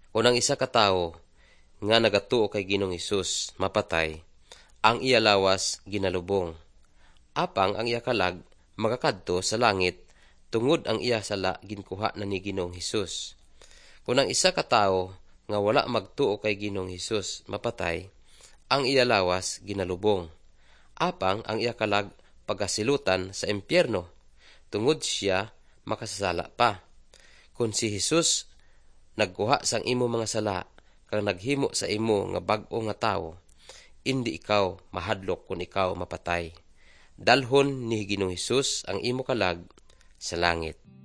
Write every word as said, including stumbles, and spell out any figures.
Unang isa ka tawo nga nagatuo kay Ginoong Hesus mapatay, ang iya lawas ginalubong. Apang ang iya kalag makakadto sa langit tungod ang iya sala ginkuha na ni Ginoong Hesus. Kung ang isa ka tawo nga wala magtuo kay Ginoong Hesus mapatay, ang iya lawas ginalubong. Apang ang iya kalag pagasilutan sa impyerno tungod siya makasasala pa. Kung si Hesus nagkuha sang imo mga sala kang naghimo sa imo nga bag-o nga tawo, indi ikaw mahadlok kung ikaw mapatay. Dalhon ni Ginoong Hesus ang imo kalag sa langit.